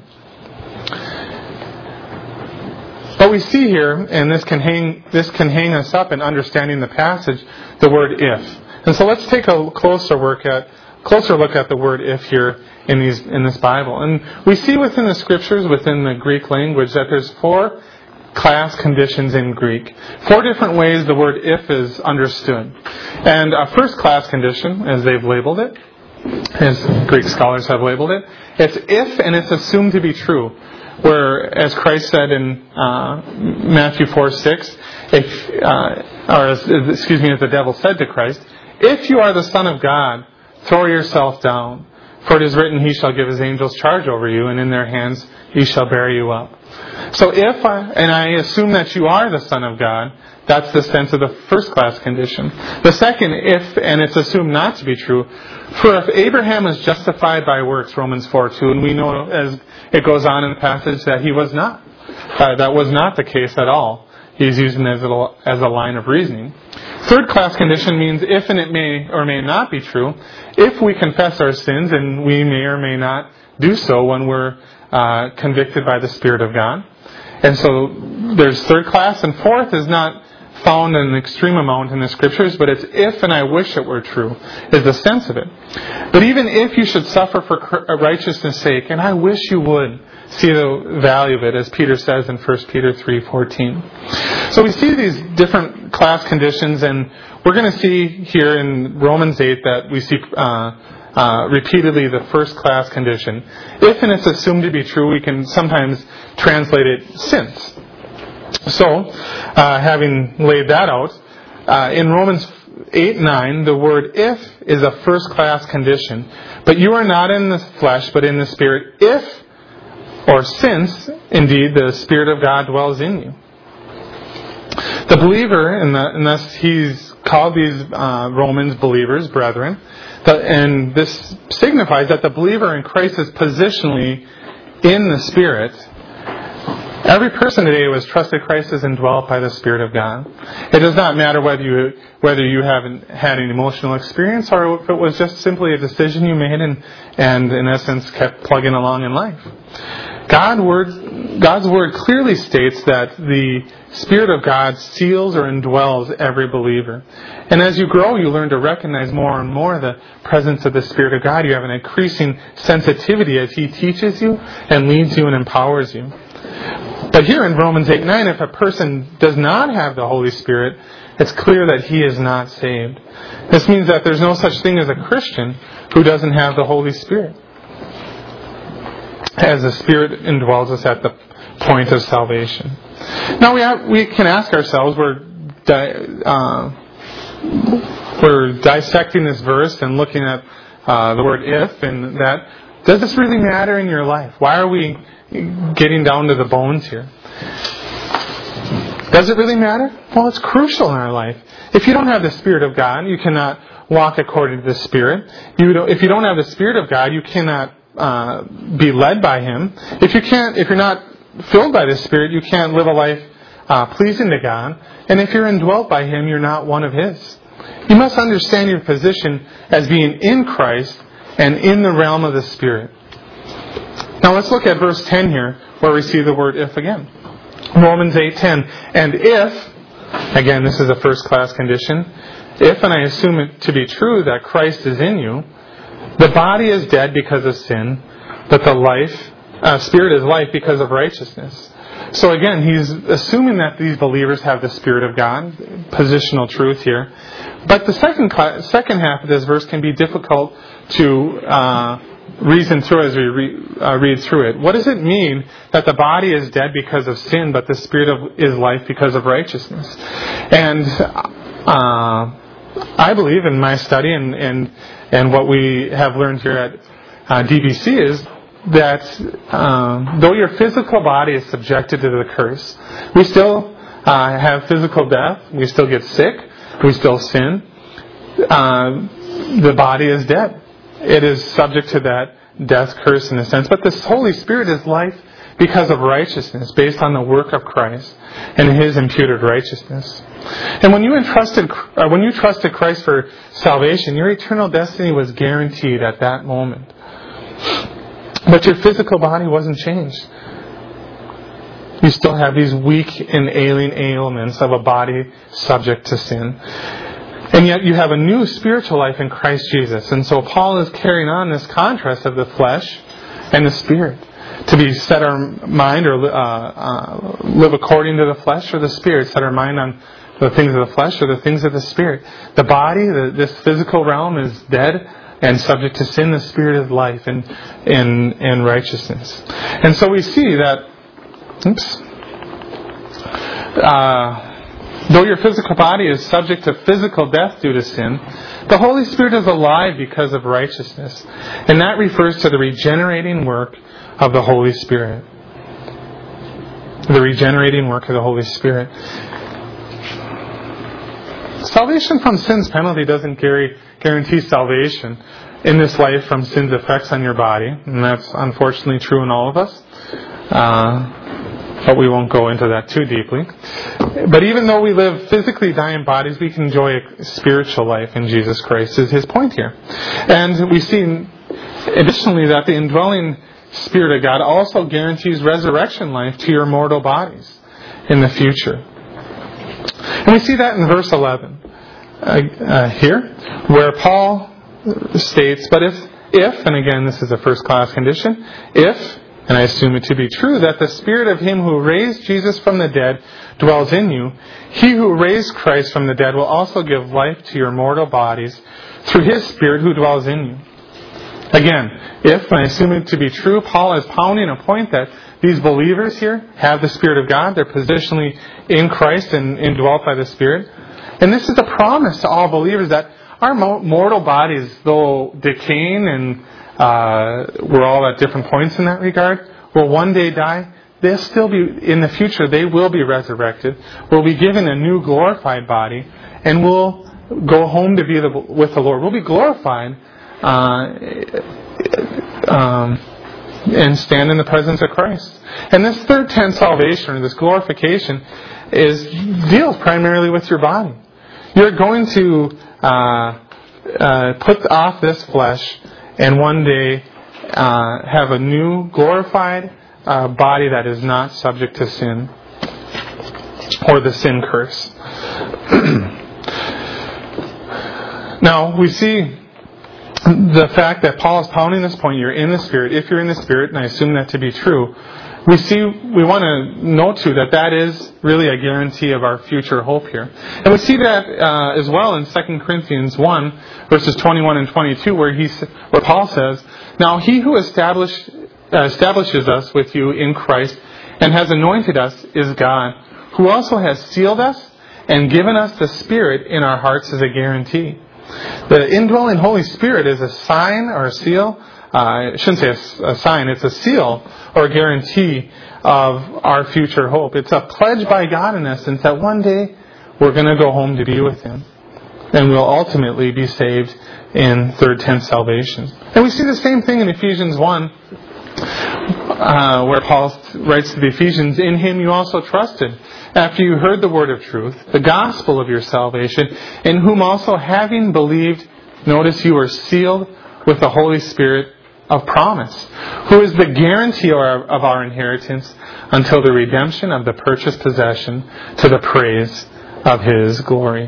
Speaker 1: But we see here, and this can hang this can hang us up in understanding the passage, the word if. And so let's take a closer look at closer look at the word if here in these in this Bible. And we see within the scriptures, within the Greek language, that there's four class conditions in Greek. Four different ways the word if is understood. And a first class condition, as they've labeled it, as Greek scholars have labeled it, it's if and it's assumed to be true. Where, as Christ said in uh, Matthew four six, if, uh, or as, excuse me, as the devil said to Christ, if you are the Son of God, throw yourself down, for it is written, He shall give His angels charge over you, and in their hands He shall bear you up. So if, I, and I assume that you are the Son of God, that's the sense of the first class condition. The second, if, and it's assumed not to be true, for if Abraham is justified by works, Romans four two, and we know as it goes on in the passage that he was not. Uh, that was not the case at all. He's using it as a, as a line of reasoning. Third class condition means if and it may or may not be true, if we confess our sins, and we may or may not do so when we're uh, convicted by the Spirit of God. And so there's third class, and fourth is not found an extreme amount in the Scriptures, but it's if and I wish it were true, is the sense of it. But even if you should suffer for righteousness' sake, and I wish you would see the value of it, as Peter says in First Peter three fourteen. So we see these different class conditions, and we're going to see here in Romans eight that we see uh, uh, repeatedly the first class condition. If and it's assumed to be true, we can sometimes translate it since. So, uh, having laid that out, uh, in Romans eight nine, the word if is a first class condition. But you are not in the flesh, but in the Spirit, if or since, indeed, the Spirit of God dwells in you. The believer, and, the, and thus he's called these uh, Romans believers, brethren, the, and this signifies that the believer in Christ is positionally in the Spirit. Every person today who has trusted Christ is indwelt by the Spirit of God. It does not matter whether you whether you haven't had an emotional experience or if it was just simply a decision you made and, and in essence kept plugging along in life. God word, God's Word clearly states that the Spirit of God seals or indwells every believer. And as you grow, you learn to recognize more and more the presence of the Spirit of God. You have an increasing sensitivity as He teaches you and leads you and empowers you. But here in Romans eight nine, if a person does not have the Holy Spirit, it's clear that he is not saved. This means that there's no such thing as a Christian who doesn't have the Holy Spirit, as the Spirit indwells us at the point of salvation. Now we have, we can ask ourselves, we're di- uh, we're dissecting this verse and looking at uh, the word if, and that, does this really matter in your life? Why are we getting down to the bones here? Does it really matter? Well, it's crucial in our life. If you don't have the Spirit of God, you cannot walk according to the Spirit. You don't, if you don't have the Spirit of God, you cannot uh, be led by Him. If you can't, if you're not filled by the Spirit, you can't live a life uh, pleasing to God. And if you're indwelt by Him, you're not one of His. You must understand your position as being in Christ and in the realm of the Spirit. Now let's look at verse ten here, where we see the word if again. Romans eight ten. And if, again this is a first class condition, if, and I assume it to be true, that Christ is in you, the body is dead because of sin, but the life, uh, spirit is life because of righteousness. So again, he's assuming that these believers have the Spirit of God, positional truth here. But the second class, second half of this verse can be difficult to uh, reason through as we re, uh, read through it. What does it mean that the body is dead because of sin, but the Spirit of, is life because of righteousness? And uh, I believe in my study and, and, and what we have learned here at uh, D B C is that um, though your physical body is subjected to the curse, we still uh, have physical death, we still get sick, we still sin. Uh, the body is dead. It is subject to that death curse in a sense. But the Holy Spirit is life because of righteousness, based on the work of Christ and His imputed righteousness. And when you entrusted, uh, when you trusted Christ for salvation, your eternal destiny was guaranteed at that moment. But your physical body wasn't changed. You still have these weak and ailing ailments of a body subject to sin. And yet you have a new spiritual life in Christ Jesus. And so Paul is carrying on this contrast of the flesh and the Spirit. To be set our mind or uh, uh, live according to the flesh or the Spirit. Set our mind on the things of the flesh or the things of the Spirit. The body, the, this physical realm is dead and subject to sin. The Spirit is life and, and, and righteousness. And so we see that, oops, uh, though your physical body is subject to physical death due to sin, the Holy Spirit is alive because of righteousness. And that refers to the regenerating work of the Holy Spirit. The regenerating work of the Holy Spirit. Salvation from sin's penalty doesn't guarantee salvation in this life from sin's effects on your body. And that's unfortunately true in all of us. Uh, but we won't go into that too deeply. But even though we live physically dying bodies, we can enjoy a spiritual life in Jesus Christ, is his point here. And we see additionally that the indwelling Spirit of God also guarantees resurrection life to your mortal bodies in the future. And we see that in verse eleven uh, uh, here, where Paul states, but if, if, and again this is a first class condition, if, and I assume it to be true, that the Spirit of Him who raised Jesus from the dead dwells in you, He who raised Christ from the dead will also give life to your mortal bodies through His Spirit who dwells in you. Again, if, and I assume it to be true, Paul is pounding a point that these believers here have the Spirit of God. They're positionally in Christ and indwelt by the Spirit. And this is a promise to all believers that our mortal bodies, though decaying and uh, we're all at different points in that regard, will one day die. They'll still be, in the future, they will be resurrected. We'll be given a new glorified body, and we'll go home to be the, with the Lord. We'll be glorified uh, um, and stand in the presence of Christ. And this third tense salvation, or this glorification, is deals primarily with your body. You're going to uh, uh, put off this flesh and one day uh, have a new glorified uh, body that is not subject to sin or the sin curse. Now, we see the fact that Paul is pounding this point, you're in the Spirit. If you're in the Spirit, and I assume that to be true, we see, we want to note too that that is really a guarantee of our future hope here. And we see that uh, as well in Second Corinthians one, verses twenty-one and twenty-two, where he, where Paul says, "Now he who established, uh, establishes us with you in Christ and has anointed us is God, who also has sealed us and given us the Spirit in our hearts as a guarantee." The indwelling Holy Spirit is a sign or a seal. Uh, I shouldn't say a, a sign, it's a seal or a guarantee of our future hope. It's a pledge by God, in essence, that one day we're going to go home to be with Him. And we'll ultimately be saved in third tense salvation. And we see the same thing in Ephesians one, uh, where Paul writes to the Ephesians, "In Him you also trusted, after you heard the word of truth, the gospel of your salvation, in whom also having believed," notice, "you are sealed with the Holy Spirit of promise, who is the guarantee of our inheritance until the redemption of the purchased possession to the praise of His glory."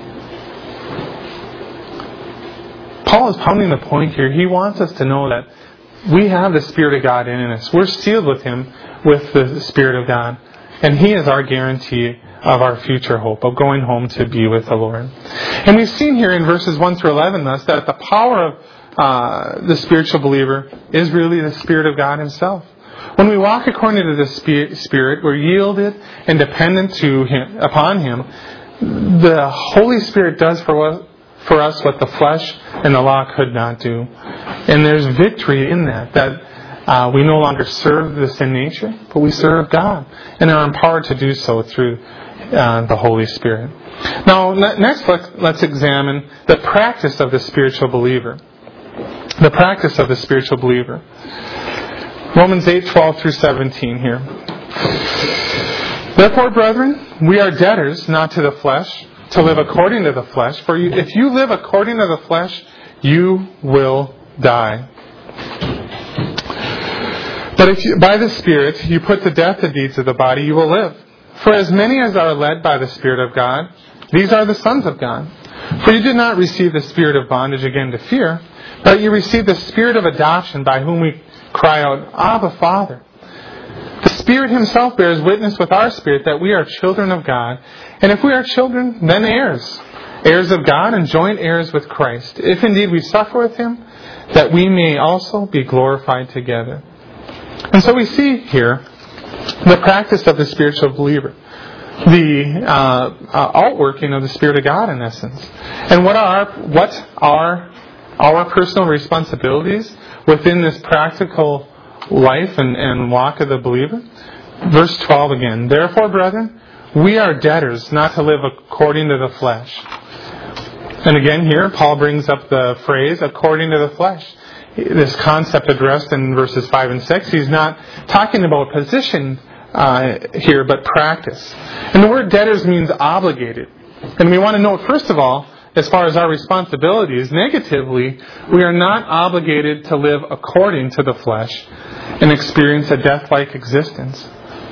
Speaker 1: Paul is pounding the point here. He wants us to know that we have the Spirit of God in us. We're sealed with Him with the Spirit of God. And He is our guarantee of our future hope, of going home to be with the Lord. And we've seen here in verses one through eleven thus that the power of uh, the spiritual believer is really the Spirit of God Himself. When we walk according to the Spirit, we're yielded and dependent to Him, upon Him. The Holy Spirit does for us, for us what the flesh and the law could not do. And there's victory in that, that Uh, we no longer serve the sin nature, but we serve God and are empowered to do so through uh, the Holy Spirit. Now, next let's, let's examine the practice of the spiritual believer. The practice of the spiritual believer. Romans eight, twelve through seventeen here. "Therefore, brethren, we are debtors not to the flesh, to live according to the flesh. For you, if you live according to the flesh, you will die. But if you, by the Spirit you put to death the deeds of the body, you will live. For as many as are led by the Spirit of God, these are the sons of God. For you did not receive the spirit of bondage again to fear, but you received the Spirit of adoption, by whom we cry out, Abba, Father. The Spirit Himself bears witness with our spirit that we are children of God. And if we are children, then heirs. Heirs of God and joint heirs with Christ. If indeed we suffer with Him, that we may also be glorified together." And so we see here the practice of the spiritual believer, the uh, uh, outworking of the Spirit of God, in essence. And what are what are our personal responsibilities within this practical life and, and walk of the believer? Verse twelve again. "Therefore, brethren, we are debtors not to live according to the flesh." And again here, Paul brings up the phrase, "according to the flesh." This concept addressed in verses five and six. He's not talking about position uh, here, but practice. And the word debtors means obligated. And we want to note, first of all, as far as our responsibilities, negatively, we are not obligated to live according to the flesh and experience a death-like existence.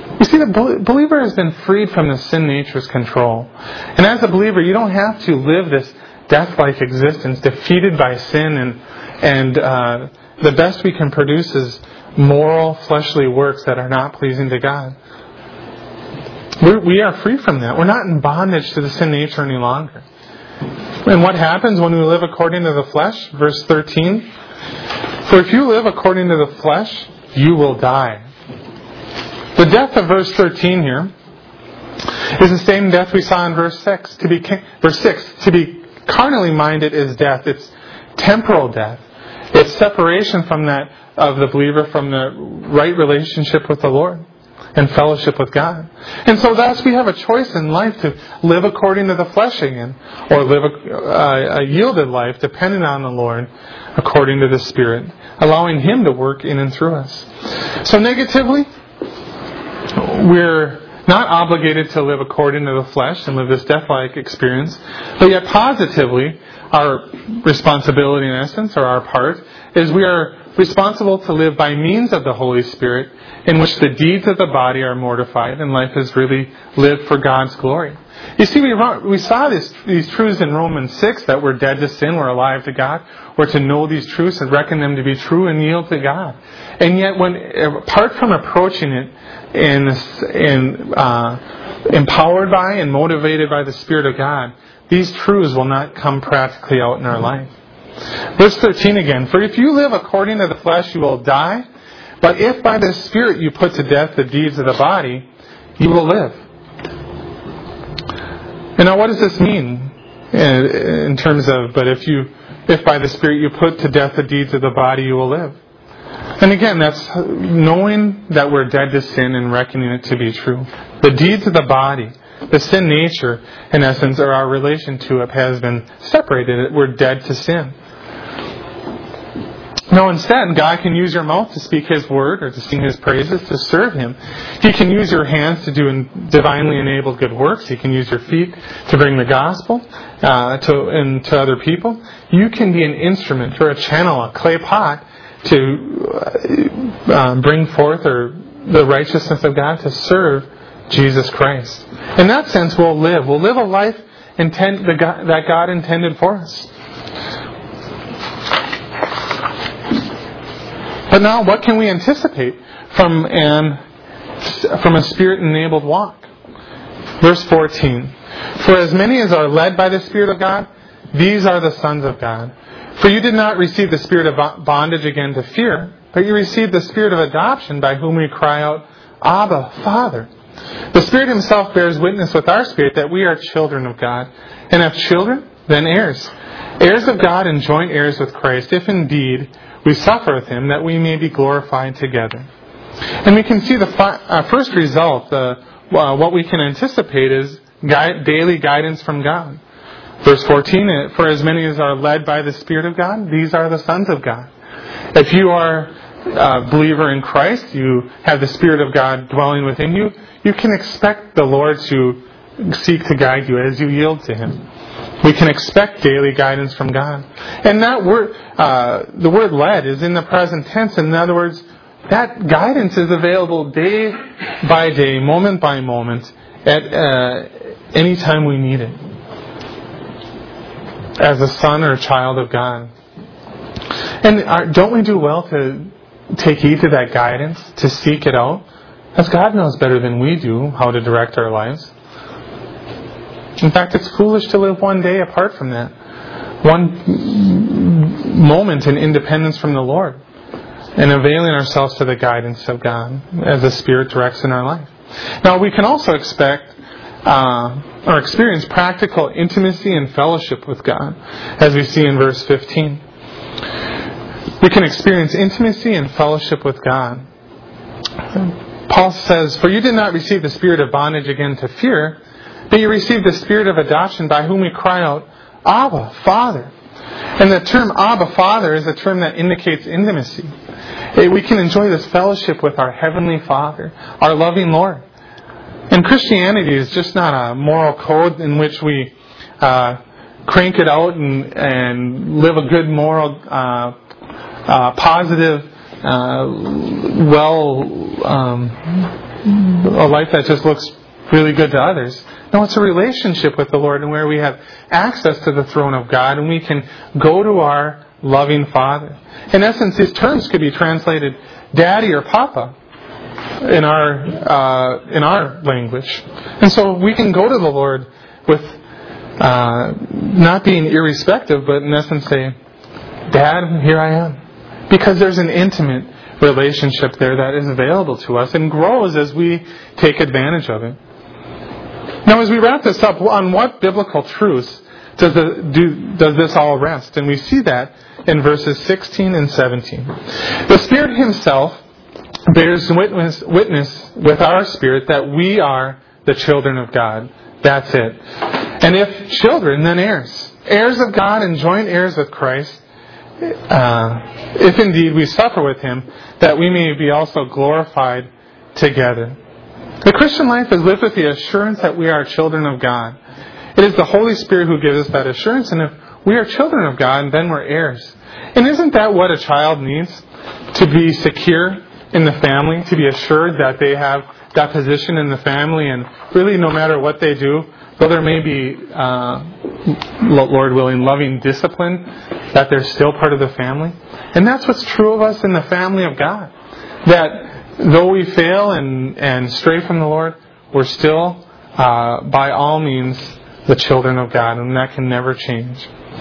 Speaker 1: You see, the believer has been freed from the sin nature's control. And as a believer, you don't have to live this death-like existence defeated by sin, and and uh, the best we can produce is moral, fleshly works that are not pleasing to God. We're, we are free from that. We're not in bondage to the sin nature any longer. And what happens when we live according to the flesh? Verse thirteen. For if you live according to the flesh, you will die. The death of verse thirteen here is the same death we saw in verse six. To be verse six, to be carnally minded is death. It's temporal death. It's separation from that of the believer from the right relationship with the Lord and fellowship with God. And so thus we have a choice in life to live according to the flesh again, or live a, a, a yielded life dependent on the Lord according to the Spirit, allowing Him to work in and through us. So negatively, we're not obligated to live according to the flesh and live this death-like experience, but yet positively, our responsibility in essence, or our part, is we are responsible to live by means of the Holy Spirit, in which the deeds of the body are mortified and life is really lived for God's glory. You see, we we saw this, these truths in Romans six, that we're dead to sin, we're alive to God. We're to know these truths and reckon them to be true and yield to God. And yet, when apart from approaching it in, in uh, empowered by and motivated by the Spirit of God, these truths will not come practically out in our life. Verse thirteen again. For if you live according to the flesh, you will die. But if by the Spirit you put to death the deeds of the body, you will live. And now what does this mean in terms of, but if you, if by the Spirit you put to death the deeds of the body, you will live? And again, that's knowing that we're dead to sin and reckoning it to be true. The deeds of the body, the sin nature, in essence, or our relation to it, has been separated. We're dead to sin. No, instead, God can use your mouth to speak His word or to sing His praises, to serve Him. He can use your hands to do divinely enabled good works. He can use your feet to bring the gospel uh, to and to other people. You can be an instrument or a channel, a clay pot, to uh, bring forth or the righteousness of God, to serve Jesus Christ. In that sense, we'll live. We'll live a life intent, that God intended for us. But now, what can we anticipate from an from a Spirit-enabled walk? Verse fourteen. For as many as are led by the Spirit of God, these are the sons of God. For you did not receive the spirit of bondage again to fear, but you received the Spirit of adoption, by whom we cry out, Abba, Father. The Spirit Himself bears witness with our spirit that we are children of God. And if children, then heirs. Heirs of God and joint heirs with Christ, if indeed we suffer with Him, that we may be glorified together. And we can see the fi- uh, first result, uh, uh, what we can anticipate is gui- daily guidance from God. Verse fourteen, for as many as are led by the Spirit of God, these are the sons of God. If you are a believer in Christ, you have the Spirit of God dwelling within you, you can expect the Lord to seek to guide you as you yield to Him. We can expect daily guidance from God. And that word, uh, the word led is in the present tense. In other words, that guidance is available day by day, moment by moment, at uh, any time we need it, as a son or a child of God. And our, don't we do well to take heed to that guidance, to seek it out? As God knows better than we do how to direct our lives. In fact, it's foolish to live one day apart from that. One moment in independence from the Lord. And availing ourselves to the guidance of God as the Spirit directs in our life. Now, we can also expect uh, or experience practical intimacy and fellowship with God, as we see in verse fifteen. We can experience intimacy and fellowship with God. Paul says, for you did not receive the spirit of bondage again to fear, but you received the Spirit of adoption, by whom we cry out, Abba, Father. And the term Abba, Father is a term that indicates intimacy. We can enjoy this fellowship with our Heavenly Father, our loving Lord. And Christianity is just not a moral code in which we uh, crank it out and, and live a good moral, uh, uh, positive, uh, well um, a life that just looks really good to others. No, it's a relationship with the Lord, and where we have access to the throne of God, and we can go to our loving Father. In essence, these terms could be translated Daddy or Papa in our uh, in our language. And so we can go to the Lord with uh, not being irrespective, but in essence say, Dad, here I am. Because there's an intimate relationship there that is available to us and grows as we take advantage of it. Now, as we wrap this up, on what biblical truths does, the, do, does this all rest? And we see that in verses sixteen and seventeen. The Spirit Himself bears witness, witness with our spirit that we are the children of God. That's it. And if children, then heirs. Heirs of God and joint heirs with Christ. Uh, if indeed we suffer with Him, that we may be also glorified together. The Christian life is lived with the assurance that we are children of God. It is the Holy Spirit who gives us that assurance, and if we are children of God, then we're heirs. And isn't that what a child needs? To be secure in the family, to be assured that they have that position in the family, and really no matter what they do, though there may be, uh, Lord willing, loving discipline, that they're still part of the family. And that's what's true of us in the family of God. That though we fail and, and stray from the Lord, we're still, uh, by all means, the children of God, and that can never change.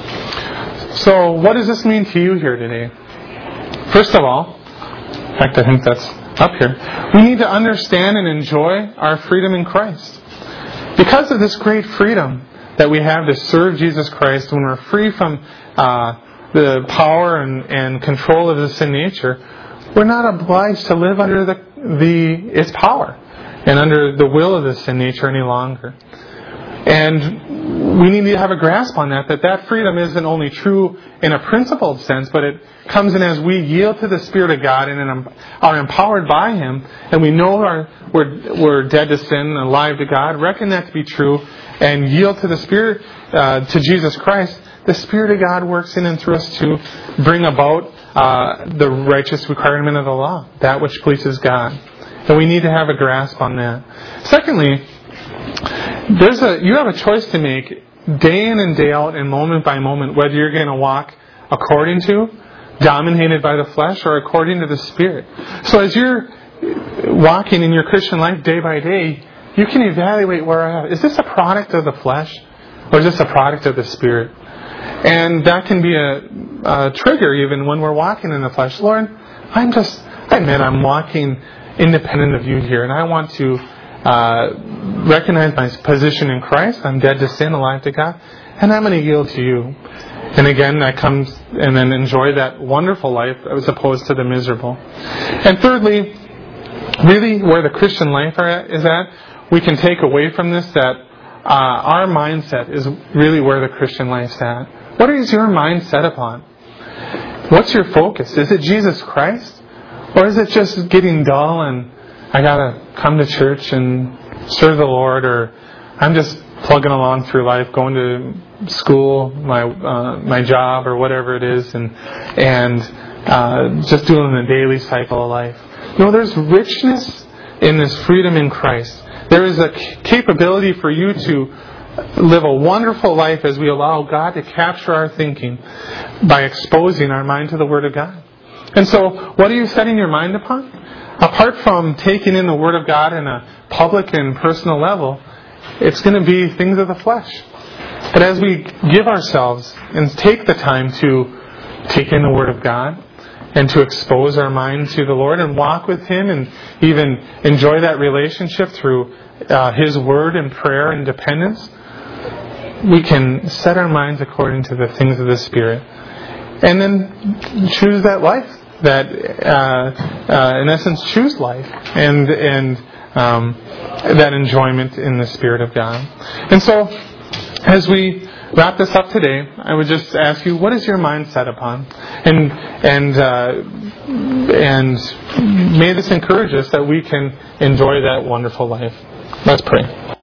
Speaker 1: So, what does this mean to you here today? First of all, in fact, I think that's up here, we need to understand and enjoy our freedom in Christ. Because of this great freedom that we have to serve Jesus Christ, when we're free from uh, the power and, and control of the sin nature, we're not obliged to live under the, the its power and under the will of the sin nature any longer. And we need to have a grasp on that, that that freedom isn't only true in a principled sense, but it comes in as we yield to the Spirit of God and are empowered by Him, and we know our, we're, we're dead to sin and alive to God, reckon that to be true, and yield to the Spirit, uh, to Jesus Christ. The Spirit of God works in and through us to bring about uh, the righteous requirement of the law, that which pleases God. And we need to have a grasp on that. Secondly, There's a you have a choice to make day in and day out and moment by moment whether you're going to walk according to, dominated by the flesh, or according to the Spirit. So as you're walking in your Christian life day by day, you can evaluate where I have. Is this a product of the flesh, or is this a product of the Spirit? And that can be a, a trigger even when we're walking in the flesh. Lord, I'm just, I admit I'm walking independent of you here, and I want to Uh, recognize my position in Christ. I'm dead to sin, alive to God, and I'm going to yield to you. And again, I come and then enjoy that wonderful life as opposed to the miserable. And thirdly, really where the Christian life is at, we can take away from this that uh, our mindset is really where the Christian life's at. What is your mind set upon? What's your focus? Is it Jesus Christ? Or is it just getting dull and I gotta come to church and serve the Lord, or I'm just plugging along through life, going to school, my uh, my job, or whatever it is, and and uh, just doing the daily cycle of life. No, there's richness in this freedom in Christ. There is a capability for you to live a wonderful life as we allow God to capture our thinking by exposing our mind to the Word of God. And so, what are you setting your mind upon? Apart from taking in the Word of God in a public and personal level, it's going to be things of the flesh. But as we give ourselves and take the time to take in the Word of God and to expose our mind to the Lord and walk with Him and even enjoy that relationship through uh, His Word and prayer and dependence, we can set our minds according to the things of the Spirit and then choose that life. That, uh, uh, in essence, choose life and and um, that enjoyment in the Spirit of God. And so, as we wrap this up today, I would just ask you, what is your mind set upon? And and uh, and may this encourage us that we can enjoy that wonderful life. Let's pray.